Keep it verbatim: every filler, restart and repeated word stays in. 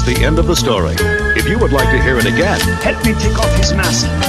the end of the story. If you would like to hear it again, Help me take off his mask.